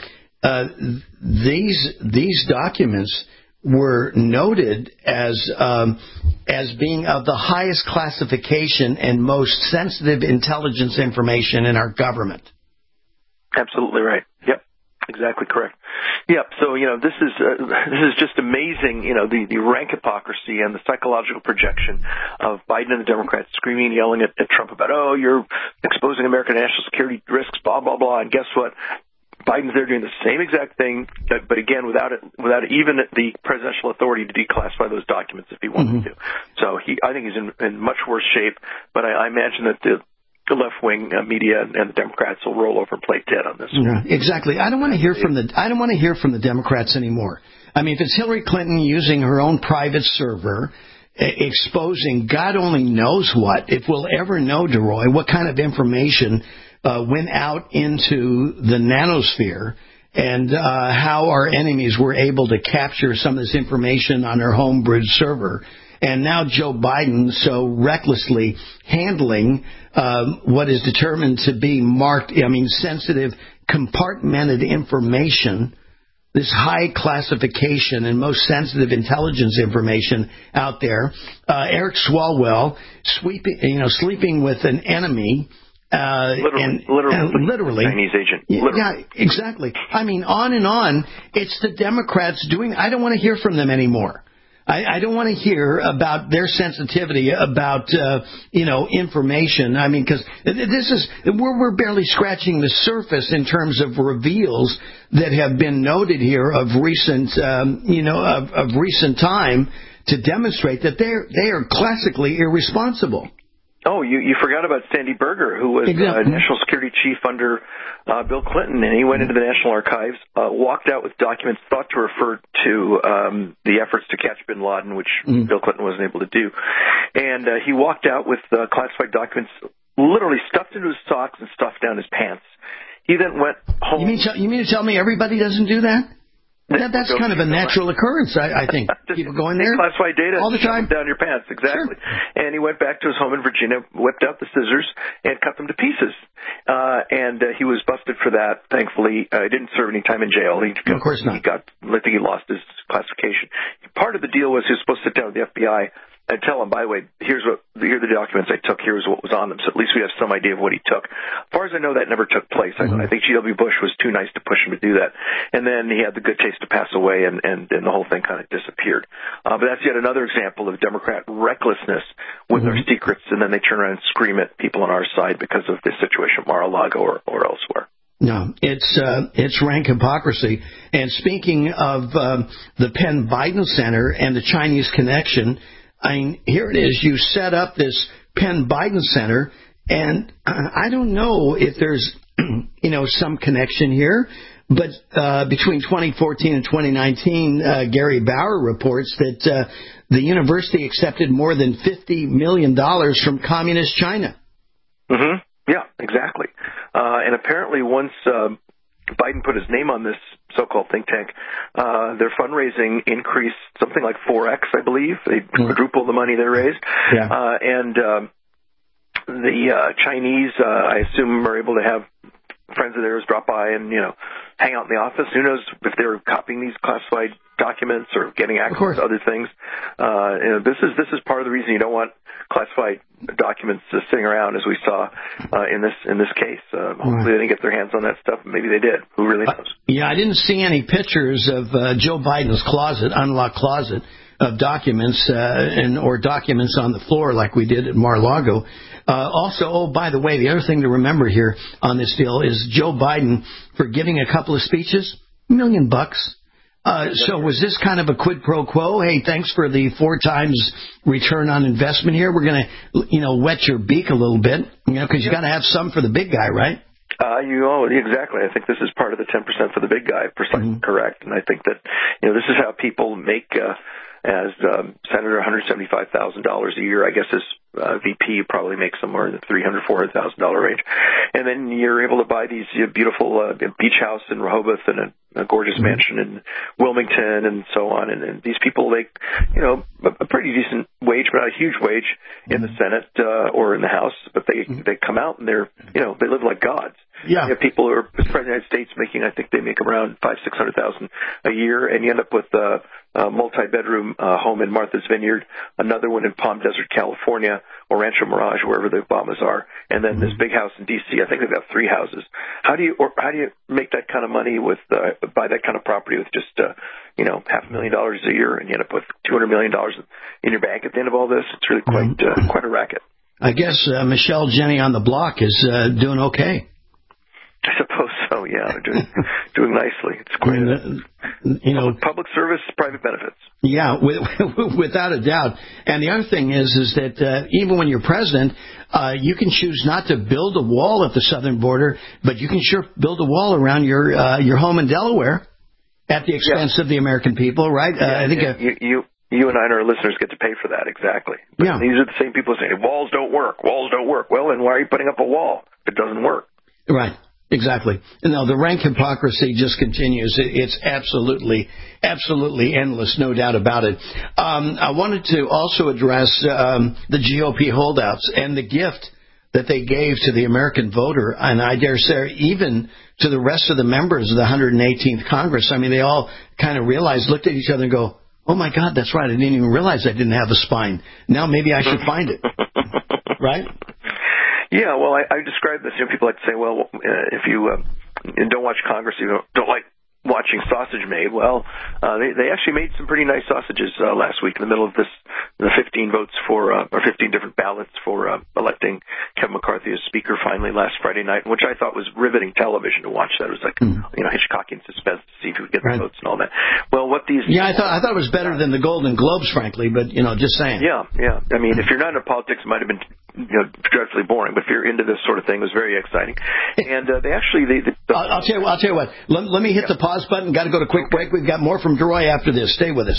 these documents were noted as being of the highest classification and most sensitive intelligence information in our government. Absolutely right. Yep. Exactly correct. Yep. So, this is just amazing, the rank hypocrisy and the psychological projection of Biden and the Democrats screaming and yelling at Trump about, "Oh, you're exposing American national security risks, blah, blah, blah." And guess what? Biden's there doing the same exact thing, but again, without even the presidential authority to declassify those documents if he wanted to. So I think he's in much worse shape, but I imagine that the left-wing media and the Democrats will roll over and play dead on this. Yeah, exactly. I don't want to hear from the Democrats anymore. I mean, if it's Hillary Clinton using her own private server, exposing God only knows what, if we'll ever know, DeRoy, what kind of information went out into the nanosphere, and how our enemies were able to capture some of this information on their homebrewed server. And now Joe Biden so recklessly handling what is determined to be sensitive, compartmented information, this high classification and most sensitive intelligence information out there. Eric Swalwell sleeping with an enemy. Literally. Chinese agent. Yeah, exactly. I mean, on and on. It's the Democrats doing. I don't want to hear from them anymore. I don't want to hear about their sensitivity about information. I mean, because we're barely scratching the surface in terms of reveals that have been noted here of recent time to demonstrate that they are classically irresponsible. Oh, you forgot about Sandy Berger, who was national security chief under Bill Clinton, and he went into the National Archives, walked out with documents thought to refer to the efforts to catch bin Laden, which Bill Clinton wasn't able to do. And he walked out with classified documents literally stuffed into his socks and stuffed down his pants. He then went home. You mean to tell me everybody doesn't do that? That's kind of a natural occurrence, I think. People go in there classified data all the time down your pants, exactly. Sure. And he went back to his home in Virginia, whipped out the scissors, and cut them to pieces. And he was busted for that. Thankfully, he didn't serve any time in jail. Of course not. I think he lost his classification. Part of the deal was he was supposed to sit down with the FBI and tell them, by the way, here are the documents I took, here's what was on them, so at least we have some idea of what he took. As far as I know, that never took place. I think G.W. Bush was too nice to push him to do that. And then he had the good taste to pass away, and the whole thing kind of disappeared. But that's yet another example of Democrat recklessness with their secrets, and then they turn around and scream at people on our side because of this situation at Mar-a-Lago or elsewhere. No, it's rank hypocrisy. And speaking of the Penn Biden Center and the Chinese connection, I mean, here it is. You set up this Penn Biden Center, and I don't know if there's, some connection here, but between 2014 and 2019, Gary Bauer reports that the university accepted more than $50 million from communist China. Mm-hmm. Yeah, exactly. And apparently once Biden put his name on this so-called think tank, their fundraising increased something like 4x, I believe. They quadrupled the money they raised. Yeah. And the Chinese, I assume, are able to have friends of theirs drop by and, hang out in the office. Who knows if they're copying these classified documents or getting access to other things. This is part of the reason you don't want classified documents sitting around, as we saw in this case. Hopefully they didn't get their hands on that stuff. Maybe they did. Who really knows? I didn't see any pictures of Joe Biden's unlocked closet, of documents or documents on the floor like we did at Mar-a-Lago. Also, by the way, the other thing to remember here on this deal is Joe Biden, for giving a couple of speeches, $1 million. So was this kind of a quid pro quo? Hey, thanks for the 4 times return on investment here. We're going to, wet your beak a little bit, because you got to have some for the big guy, right? Exactly. I think this is part of the 10% for the big guy, precisely correct. And I think that, this is how people make, as Senator, $175,000 a year. I guess as VP, you probably make somewhere in the $300,000, $400,000 range. And then you're able to buy these beautiful beach house in Rehoboth and a gorgeous mansion in Wilmington and so on. And these people make, a pretty decent wage, but not a huge wage in the Senate or in the House. But they come out and they're, they live like gods. Yeah. You have people who are President of the United States making, I think they make around $500,000-$600,000 a year, and you end up with a multi-bedroom home in Martha's Vineyard, another one in Palm Desert, California, or Rancho Mirage, wherever the Obamas are, and then this big house in D.C. I think they've got 3 houses. How do you make that kind of money with buy that kind of property with just $500,000 a year, and you end up with $200 million in your bank at the end of all this? It's really quite a racket. I guess Michelle Jenny on the block is doing okay. I suppose so. Yeah, they're doing nicely. It's quite public service, private benefits. Yeah, without a doubt. And the other thing is that even when you're president, you can choose not to build a wall at the southern border, but you can sure build a wall around your home in Delaware at the expense of the American people, right? I think you and I and our listeners get to pay for that, exactly. But these are the same people saying walls don't work. Walls don't work. Well, then why are you putting up a wall if it doesn't work? Right. Exactly. No, the rank hypocrisy just continues. It's absolutely endless, no doubt about it. I wanted to also address the GOP holdouts and the gift that they gave to the American voter, and I dare say even to the rest of the members of the 118th Congress. I mean, they all kind of looked at each other and go, oh, my God, that's right. I didn't even realize I didn't have a spine. Now maybe I should find it. Right? Yeah, well, I describe this. People like to say, well, if you don't watch Congress, you don't like watching sausage made. Well, they actually made some pretty nice sausages last week in the middle of the 15 votes or 15 different ballots for electing Kevin McCarthy as Speaker finally last Friday night, which I thought was riveting television to watch. That was like, Hitchcockian suspense to see if he would get the votes and all that. Well, what these... Yeah, I thought it was better than the Golden Globes, frankly, but, just saying. Yeah. I mean, if you're not into politics, it might have been dreadfully boring, but if you're into this sort of thing, it was very exciting. And they actually... I'll tell you what. Let me hit the pause button. Got to go to a quick break. We've got more from Droy after this. Stay with us.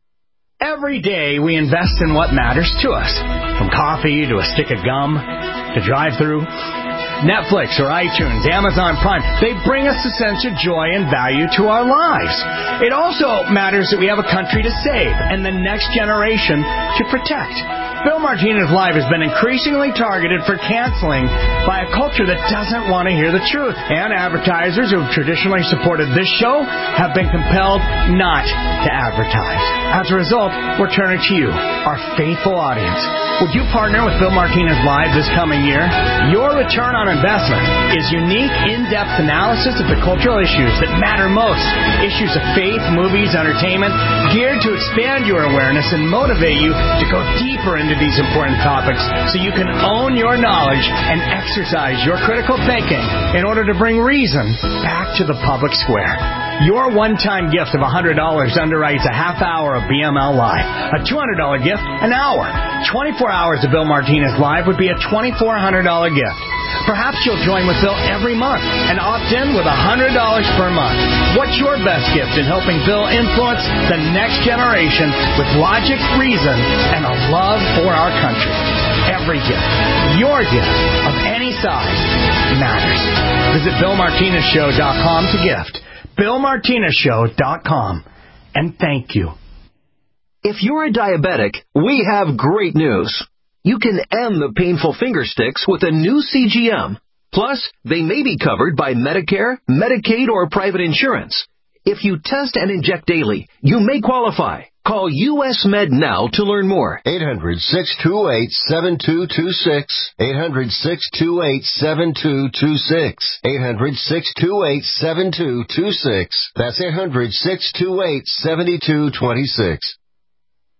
Every day we invest in what matters to us. From coffee to a stick of gum to drive-through. Netflix or iTunes, Amazon Prime, they bring us a sense of joy and value to our lives. It also matters that we have a country to save and the next generation to protect. Bill Martinez Live has been increasingly targeted for canceling by a culture that doesn't want to hear the truth. And advertisers who have traditionally supported this show have been compelled not to advertise. As a result, we're turning to you, our faithful audience. Would you partner with Bill Martinez Live this coming year? Your return on investment is unique, in-depth analysis of the cultural issues that matter most. Issues of faith, movies, entertainment, geared to expand your awareness and motivate you to go deeper into these important topics so you can own your knowledge and exercise your critical thinking in order to bring reason back to the public square. Your one-time gift of $100 underwrites a half hour of BML Live. A $200 gift, an hour. 24 hours of Bill Martinez Live would be a $2,400 gift. Perhaps you'll join with Bill every month and opt in with $100 per month. What's your best gift in helping Bill influence the next generation with logic, reason, and a love for our country? Every gift, your gift of any size, matters. Visit BillMartinezShow.com to gift. BillMartinezShow.com. And thank you. If you're a diabetic, we have great news. You can end the painful finger sticks with a new CGM. Plus, they may be covered by Medicare, Medicaid, or private insurance. If you test and inject daily, you may qualify. Call US Med now to learn more. 800-628-7226. 800-628-7226. 800-628-7226. That's 800-628-7226.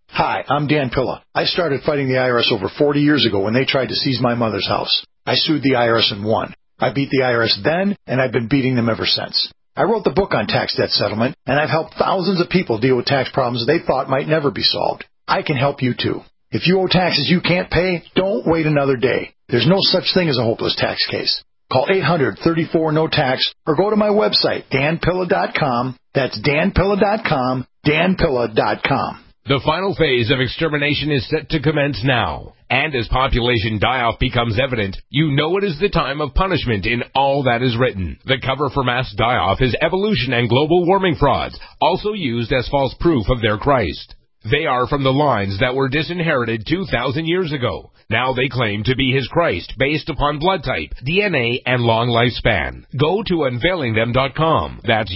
Hi, I'm Dan Pilla. I started fighting the IRS over 40 years ago when they tried to seize my mother's house. I sued the IRS and won. I beat the IRS then, and I've been beating them ever since. I wrote the book on tax debt settlement, and I've helped thousands of people deal with tax problems they thought might never be solved. I can help you too. If you owe taxes you can't pay, don't wait another day. There's no such thing as a hopeless tax case. Call 800-34-NO-TAX or go to my website, danpilla.com. That's danpilla.com, danpilla.com. The final phase of extermination is set to commence now. And as population die-off becomes evident, you know it is the time of punishment in all that is written. The cover for mass die-off is evolution and global warming frauds, also used as false proof of their Christ. They are from the lines that were disinherited 2,000 years ago. Now they claim to be his Christ based upon blood type, DNA, and long lifespan. Go to unveilingthem.com. That's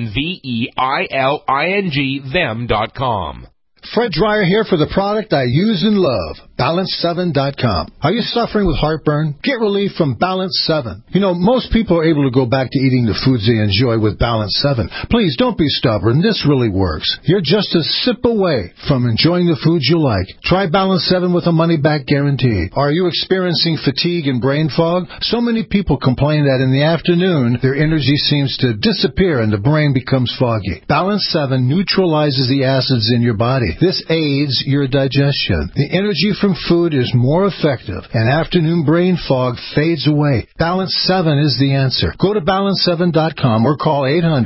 UNVEILING them.com. Fred Dreyer here for the product I use and love, Balance7.com. Are you suffering with heartburn? Get relief from Balance 7. You know, most people are able to go back to eating the foods they enjoy with Balance 7. Please don't be stubborn. This really works. You're just a sip away from enjoying the foods you like. Try Balance 7 with a money-back guarantee. Are you experiencing fatigue and brain fog? So many people complain that in the afternoon, their energy seems to disappear and the brain becomes foggy. Balance 7 neutralizes the acids in your body. This aids your digestion. The energy from food is more effective, and afternoon brain fog fades away. Balance 7 is the answer. Go to balance7.com or call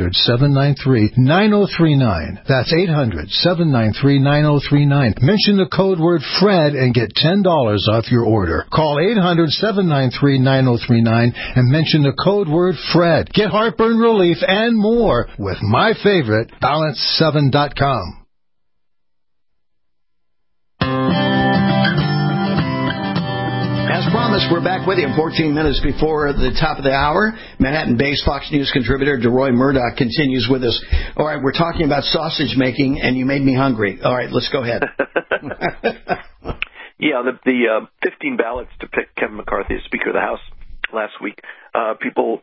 800-793-9039. That's 800-793-9039. Mention the code word FRED and get $10 off your order. Call 800-793-9039 and mention the code word FRED. Get heartburn relief and more with my favorite, balance7.com. As promised, we're back with you 14 minutes before the top of the hour. Manhattan-based Fox News contributor DeRoy Murdoch continues with us. All right, we're talking about sausage making, and you made me hungry. All right, let's go ahead. Yeah, the 15 ballots to pick Kevin McCarthy as Speaker of the House last week. A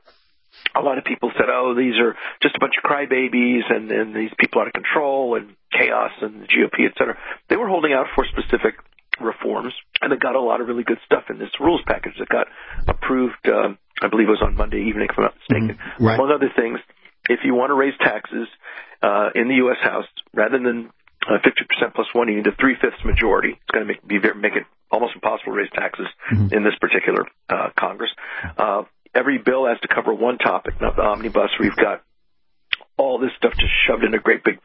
lot of people said, oh, these are just a bunch of crybabies and these people out of control and chaos and the GOP, et cetera. They were holding out for specific reforms, and they got a lot of really good stuff in this rules package that got approved, I believe it was on Monday evening, if I'm not mistaken. Right. Among other things, if you want to raise taxes in the U.S. House, rather than 50% plus one, you need a 3/5 majority. It's going to make it almost impossible to raise taxes in this particular Congress. Every bill has to cover one topic, not the omnibus, where you've got all this stuff just shoved in a great big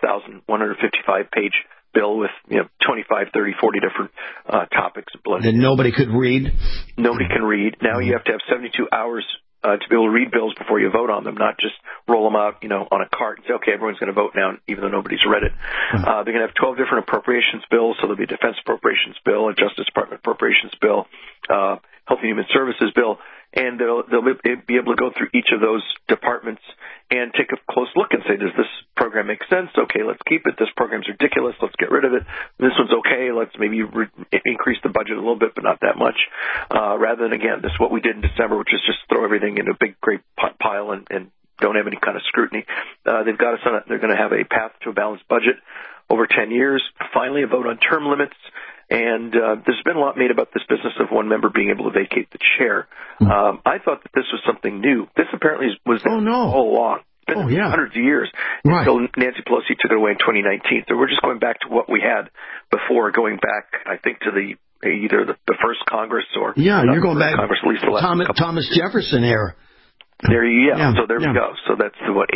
4,155-page bill with 25, 30, 40 different topics blended. That nobody could read? Nobody can read. Now you have to have 72 hours to be able to read bills before you vote on them, not just roll them out, on a cart and say, okay, everyone's going to vote now, even though nobody's read it. They're going to have 12 different appropriations bills, so there'll be a Defense Appropriations Bill, a Justice Department Appropriations Bill, Health and Human Services Bill, and they'll be able to go through each of those departments and take a close look and say, does this program make sense? Okay, let's keep it. This program's ridiculous. Let's get rid of it. This one's okay. Let's maybe increase the budget a little bit, but not that much. Rather than, again, this is what we did in December, which is just throw everything in a big, great pile and don't have any kind of scrutiny. They've got us on they're going to have a path to a balanced budget over 10 years. Finally, a vote on term limits. And there's been a lot made about this business of one member being able to vacate the chair. I thought that this was something new. This apparently was all along. Hundreds of years until Nancy Pelosi took it away in 2019. So we're just going back to what we had before, going back, I think, to either the first Congress or you're going back Congress, at least the last Thomas Jefferson era. So there we go. So that's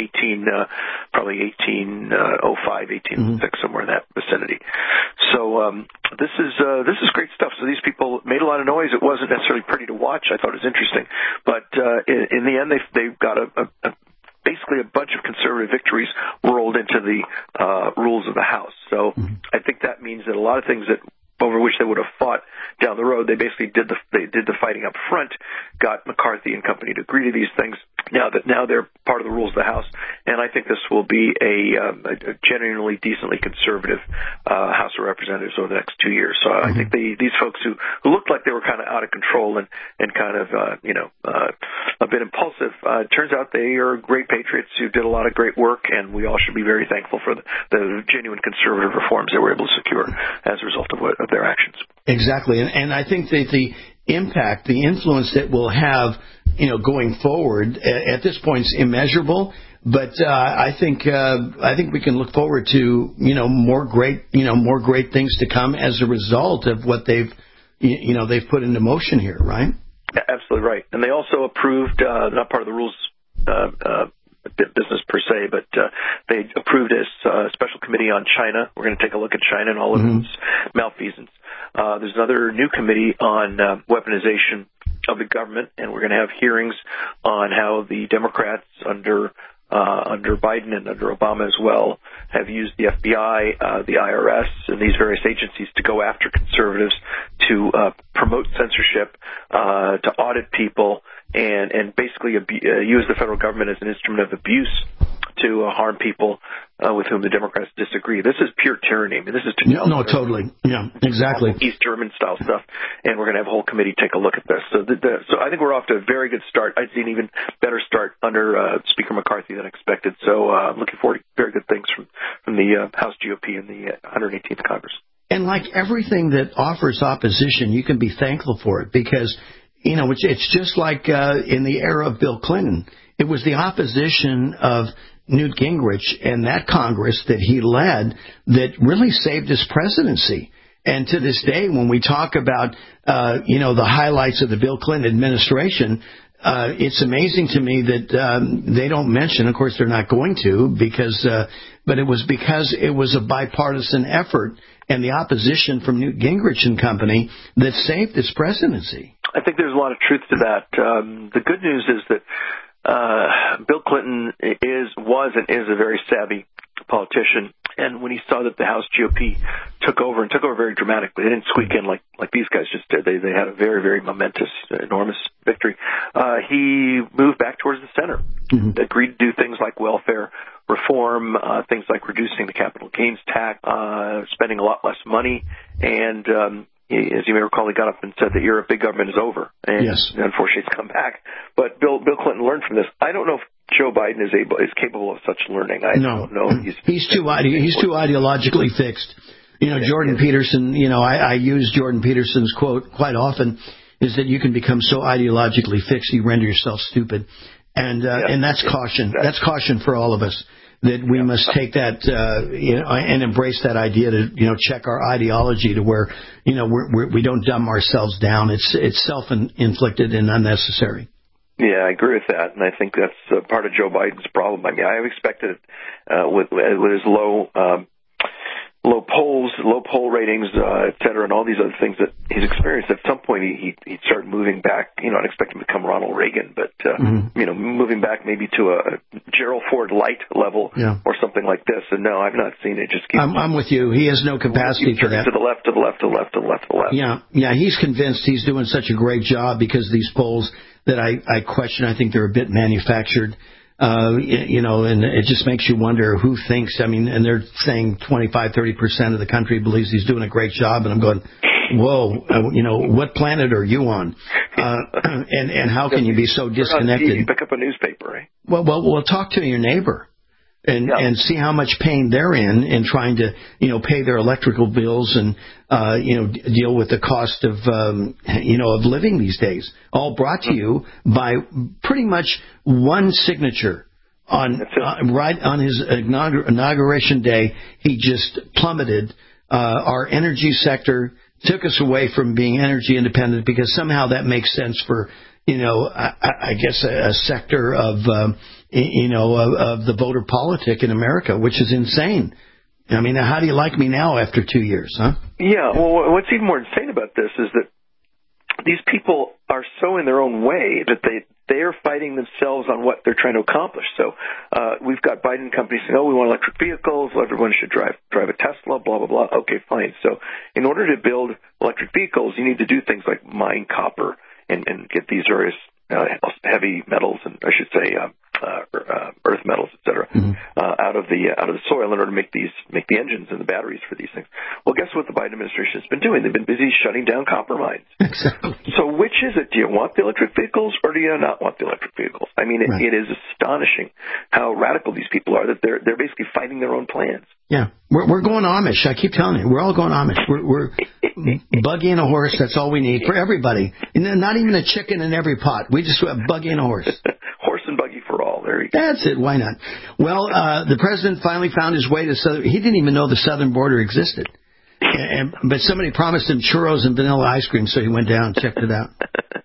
probably 1805, 1806, somewhere in that vicinity. So this is great stuff. So these people made a lot of noise. It wasn't necessarily pretty to watch. I thought it was interesting, but in the end, they've got basically a bunch of conservative victories rolled into the rules of the House. So I think that means that a lot of things that over which they would have fought down the road. They basically did the fighting up front, got McCarthy and company to agree to these things. Now they're part of the rules of the House, and I think this will be a genuinely decently conservative House of Representatives over the next 2 years. So I think these folks who looked like they were kind of out of control and kind of a bit impulsive, turns out they are great patriots who did a lot of great work, and we all should be very thankful for the genuine conservative reforms they were able to secure as a result of their actions. Exactly, and I think that the impact, the influence that we'll have, going forward at this point is immeasurable. But I think we can look forward to more great things to come as a result of what they've put into motion here, right? Yeah, absolutely right. And they also approved not part of the rules business per se, but they approved a special committee on China. We're going to take a look at China and all of its malfeasance. There's another new committee on weaponization of the government, and we're going to have hearings on how the Democrats under Biden and under Obama as well have used the FBI, the IRS, and these various agencies to go after conservatives, to promote censorship, to audit people, and basically use the federal government as an instrument of abuse to harm people with whom the Democrats disagree. This is pure tyranny. I mean, this is totally. Yeah, exactly. East German style stuff, and we're going to have a whole committee take a look at this. So I think we're off to a very good start. I'd see an even better start under Speaker McCarthy than expected. So I'm looking forward to very good things from the House GOP and the 118th Congress. And like everything that offers opposition, you can be thankful for it because, it's just like in the era of Bill Clinton. It was the opposition of Newt Gingrich and that Congress that he led that really saved his presidency. And to this day, when we talk about, the highlights of the Bill Clinton administration, it's amazing to me that they don't mention, of course they're not going to, but it was because it was a bipartisan effort and the opposition from Newt Gingrich and company that saved his presidency. I think there's a lot of truth to that. The good news is that Bill Clinton was a very savvy politician, and when he saw that the House GOP took over very dramatically, they didn't squeak in like these guys just did. They had a very, very momentous, enormous victory. He moved back towards the center, agreed to do things like welfare reform, things like reducing the capital gains tax, spending a lot less money, and as you may recall, he got up and said the era of big government is over. And unfortunately, it's come back. But Bill Clinton learned from this. I don't know if Joe Biden is capable of such learning. I don't know. He's too ideologically fixed. Jordan Peterson. I use Jordan Peterson's quote quite often. Is that you can become so ideologically fixed you render yourself stupid, and that's caution. That's caution for all of us. That we must take that, and embrace that idea to, check our ideology to where, we don't dumb ourselves down. It's self-inflicted and unnecessary. Yeah, I agree with that, and I think that's part of Joe Biden's problem. I mean, I expected with his low poll ratings, et cetera, and all these other things that he's experienced. At some point, he'd start moving back. I'd expect him to become Ronald Reagan, but moving back maybe to a Gerald Ford light level or something like this. And no, I've not seen it. Just keeps. I'm with you. He has no capacity for that. To the left, to the left, to the left, to the left, to the left. Yeah. He's convinced he's doing such a great job because these polls that I question. I think they're a bit manufactured. And it just makes you wonder who thinks. I mean, and they're saying 25-30% of the country believes he's doing a great job, and I'm going, whoa, what planet are you on? And how can you be so disconnected? Pick up a newspaper, right? Well, talk to your neighbor. And see how much pain they're in trying to, pay their electrical bills and, deal with the cost of, of living these days. All brought to you by pretty much one signature right on his inauguration day. He just plummeted, our energy sector, took us away from being energy independent because somehow that makes sense for, I guess a sector of, of the voter politic in America, which is insane. I mean, how do you like me now after 2 years, huh? Yeah, well, what's even more insane about this is that these people are so in their own way that they are fighting themselves on what they're trying to accomplish. So we've got Biden companies saying, we want electric vehicles, everyone should drive a Tesla, blah, blah, blah. Okay, fine. So in order to build electric vehicles, you need to do things like mine copper and get these various heavy metals, and I should say earth metals, etc., out of the soil in order to make the engines and the batteries for these things. Well, guess what the Biden administration has been doing? They've been busy shutting down copper mines. Exactly. So which is it? Do you want the electric vehicles or do you not want the electric vehicles? I mean, it is astonishing how radical these people are, that they're basically fighting their own plans. Yeah, we're going Amish. I keep telling you, we're all going Amish. We're buggy and a horse. That's all we need for everybody. And not even a chicken in every pot. We just have buggy and a horse. Horse and buggy for all. There you go. That's it. Why not? Well, the president finally found his way to southern. He didn't even know the southern border existed. But somebody promised him churros and vanilla ice cream, so he went down and checked it out.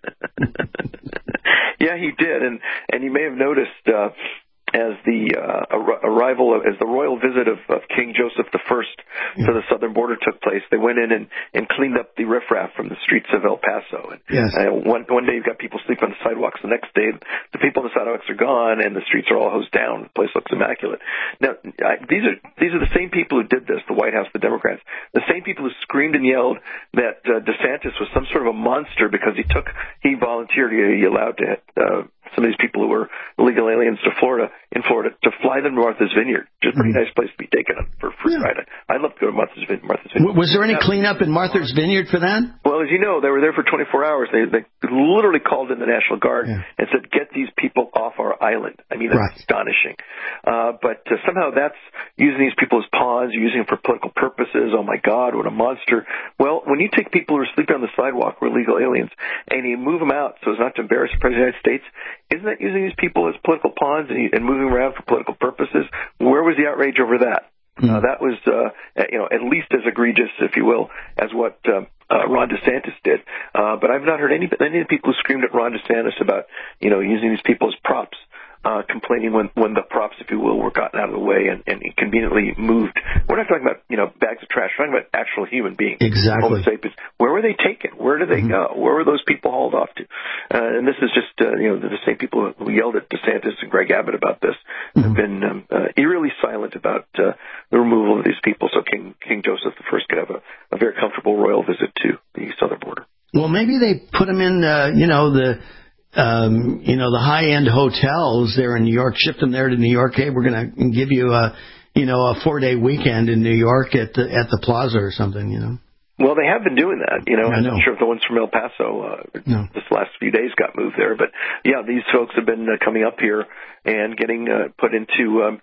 Yeah, he did. And you may have noticed as the royal visit of King Joseph I to the southern border took place, they went in and cleaned up the riffraff from the streets of El Paso. And one day you've got people sleeping on the sidewalks. The next day, the people on the sidewalks are gone and the streets are all hosed down. The place looks immaculate. Now, these are the same people who did this, the White House, the Democrats, the same people who screamed and yelled that DeSantis was some sort of a monster because he volunteered, he allowed some of these people who were illegal aliens in Florida to fly them to Martha's Vineyard, which is a pretty nice place to be taken for free ride. I'd love to go to Martha's Vineyard. Was there any cleanup in Martha's Vineyard for that? Well, as you know, they were there for 24 hours. They literally called in the National Guard and said, "Get these people off our island." I mean, that's astonishing. But somehow that's using these people as pawns, using them for political purposes. Oh my God, what a monster! Well, when you take people who are sleeping on the sidewalk, who are illegal aliens, and you move them out so as not to embarrass the President of the United States, isn't that using these people as political pawns and moving around for political purposes? Where was the outrage over that? That was, at least as egregious, if you will, as what Ron DeSantis did. But I've not heard any of the people who screamed at Ron DeSantis about, using these people as props. Complaining when the props, if you will, were gotten out of the way and conveniently moved. We're not talking about, bags of trash. We're talking about actual human beings. Exactly. Homo sapiens. Where were they taken? Where did they go? Where were those people hauled off to? And this is just, the same people who yelled at DeSantis and Greg Abbott about this have been eerily silent about the removal of these people so King Joseph I could have a very comfortable royal visit to the southern border. Well, maybe they put them in, the high-end hotels there in New York, shipped them there to New York. Hey, we're going to give you a 4-day weekend in New York at the Plaza or something, Well, they have been doing that, I'm not sure if the ones from El Paso this last few days got moved there. But, yeah, these folks have been coming up here and getting put into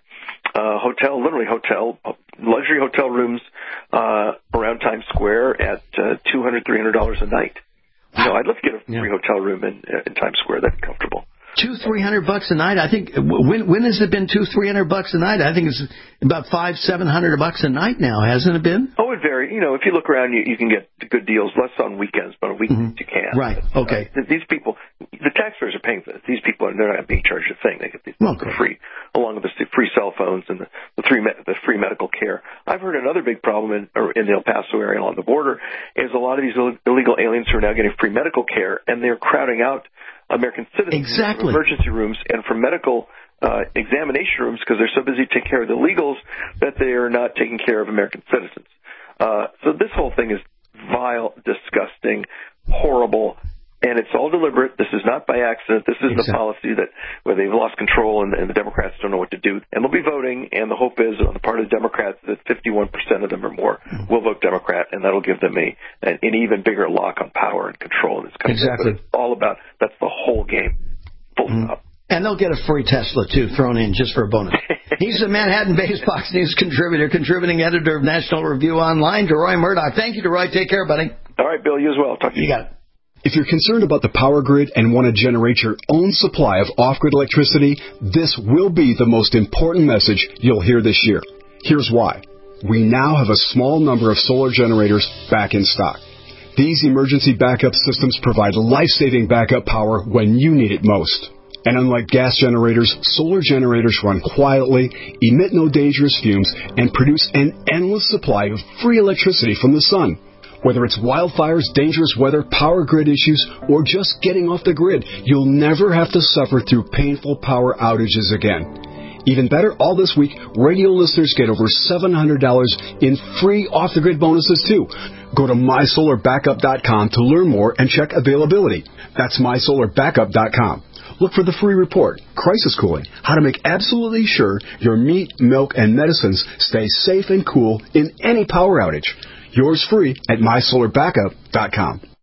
luxury hotel rooms around Times Square at $200, $300 a night. I'd love to get a free hotel room in Times Square. That's comfortable. $200-$300 a night. I think when has it been $200-$300 a night? I think it's about $500-$700 a night now, hasn't it been? Oh, it varies. If you look around, you can get good deals. Less on weekends, but on weekends you can. Right. Okay. These people, the taxpayers are paying for this. These people they're not being charged a thing. They get these for free, along with the free cell phones and the free medical care. I've heard another big problem in the El Paso area along the border is a lot of these illegal aliens who are now getting free medical care, and they're crowding out American citizens from emergency rooms and from medical examination rooms because they're so busy taking care of the illegals that they are not taking care of American citizens. So this whole thing is vile, disgusting, horrible, and it's all deliberate. This is not by accident. This is the policy where they've lost control and the Democrats don't know what to do. And they'll be voting, and the hope is on the part of the Democrats that 51% of them or more will vote Democrat, and that'll give them an even bigger lock on power and control in this country. Exactly. But it's all about, that's the whole game. Full stop. And they'll get a free Tesla, too, thrown in just for a bonus. He's the Manhattan-based Fox News contributing editor of National Review Online, DeRoy Murdoch. Thank you, DeRoy. Take care, buddy. All right, Bill, you as well. Talk to you. You got it. If you're concerned about the power grid and want to generate your own supply of off-grid electricity, this will be the most important message you'll hear this year. Here's why. We now have a small number of solar generators back in stock. These emergency backup systems provide life-saving backup power when you need it most. And unlike gas generators, solar generators run quietly, emit no dangerous fumes, and produce an endless supply of free electricity from the sun. Whether it's wildfires, dangerous weather, power grid issues, or just getting off the grid, you'll never have to suffer through painful power outages again. Even better, all this week, radio listeners get over $700 in free off-the-grid bonuses, too. Go to MySolarBackup.com to learn more and check availability. That's MySolarBackup.com. Look for the free report, Crisis Cooling, how to make absolutely sure your meat, milk, and medicines stay safe and cool in any power outage. Yours free at MySolarBackup.com.